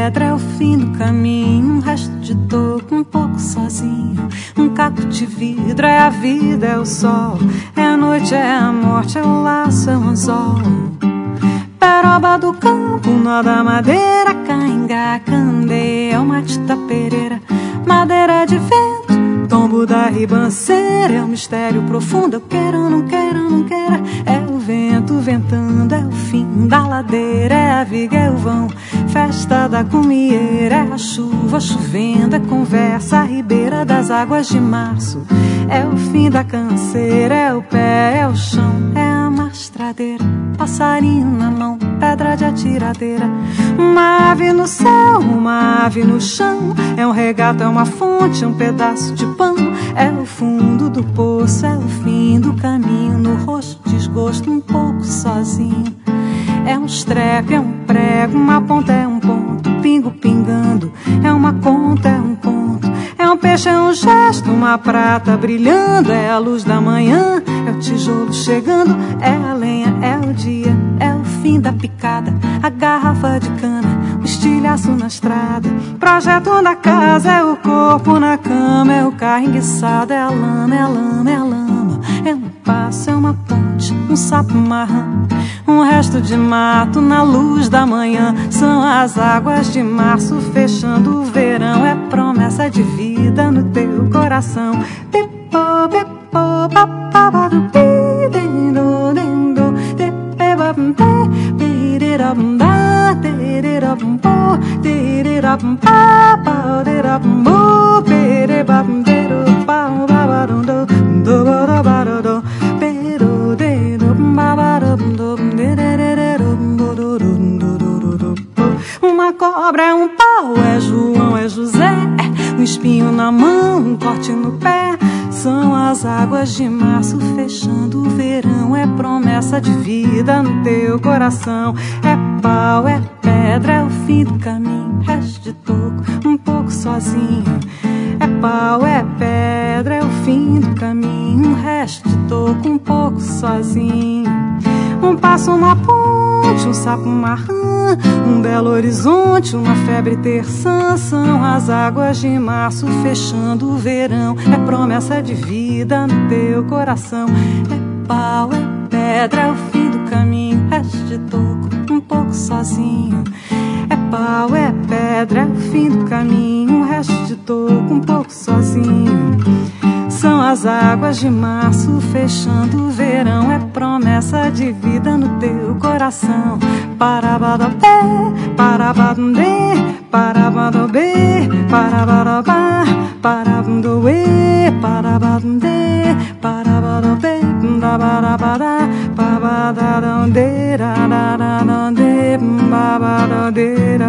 pedra é o fim do caminho, um resto de toco, um pouco sozinho. Um caco de vidro é a vida, é o sol, é a noite, é a morte, é o laço, é o anzol. Peroba do campo, nó da madeira, caingá, candeia, é uma tita pereira. Madeira de vento, tombo da ribanceira, é um mistério profundo, eu quero, não quero, não quero. É o vento ventando, é o fim da ladeira, é a viga, é o vão, festa da cumieira, é a chuva chovendo, é conversa, a ribeira das águas de março. É o fim da canseira, é o pé, é o chão, é a mastradeira, passarinho na mão, pedra de atiradeira. Uma ave no céu, uma ave no chão, é um regato, é uma fonte, é um pedaço de pão. É o fundo do poço, é o fim do caminho, no rosto desgosto, um pouco sozinho. É um estrepe, é um prego, uma ponta, é um ponto, pingo pingando, é uma conta, é um ponto. É um peixe, é um gesto, uma prata brilhando, é a luz da manhã, é o tijolo chegando, é a lenha, é o dia, é o fim da picada, a garrafa de cana, o estilhaço na estrada. Projeto da casa, é o corpo na cama, é o carro enguiçado, é a lama, é a lama, é a lama. É um passo, é uma ponte, um sapo marrão, um resto de mato na luz da manhã. São as águas de março fechando o verão, é promessa de vida no teu coração. Pipo, pipo, papabado, pidendo, dendo, tepebabde, pirirabda, tirirabumpo, tirirabumpa, tirirabumpo, pirirabdero, pau, babarundo, dobarabarundo, pero, dero, babarundo, uma cobra é um pau, é João, é José, um espinho na mão, um corte no pé. São as águas de março fechando o verão, é promessa de vida no teu coração. É pau, é pedra, é o fim do caminho, resto de toco, um pouco sozinho. É pau, é pedra, é o fim do caminho, um resto de toco, um pouco sozinho. Um passo, uma ponte, um sapo marrã, um belo horizonte, uma febre terçã. São as águas de março fechando o verão, é promessa de vida no teu coração. É pau, é pedra, é o fim do caminho, resto de toco, um pouco sozinho. É pau, é pedra, é o fim do caminho, um resto de toco, um pouco sozinho. São as águas de março fechando o verão, é promessa de vida no teu coração. Parabadabé, parabadundê, parabadobê, parabadabá, parabundoê, parabadundê, parabadobê, babadabadá, babadadandê, dadadandê, babadadê,